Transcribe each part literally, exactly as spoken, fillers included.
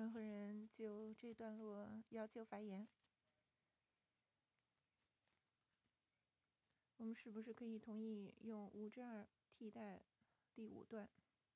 任何人就这段落要求发言？我们是不是可以同意用五之二替代第五段？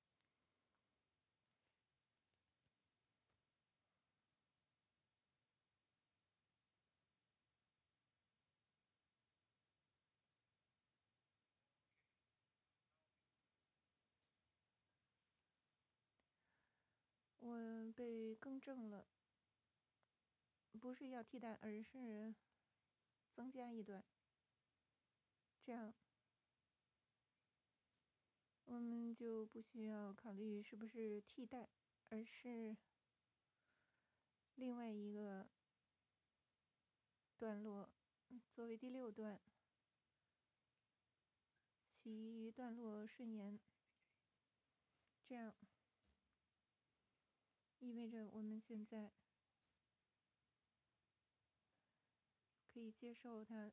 我被更正了，不是要替代，而是增加一段。这样，我们就不需要考虑是不是替代，而是另外一个段落作为第六段，其余段落顺延。这样意味着我们现在可以接受它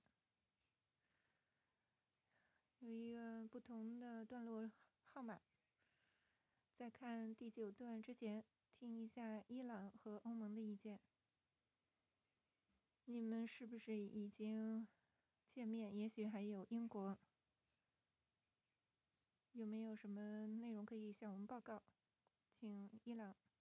有一个不同的段落号码。在看第九段之前，听一下伊朗和欧盟的意见。你们是不是已经见面？也许还有英国，有没有什么内容可以向我们报告？请伊朗。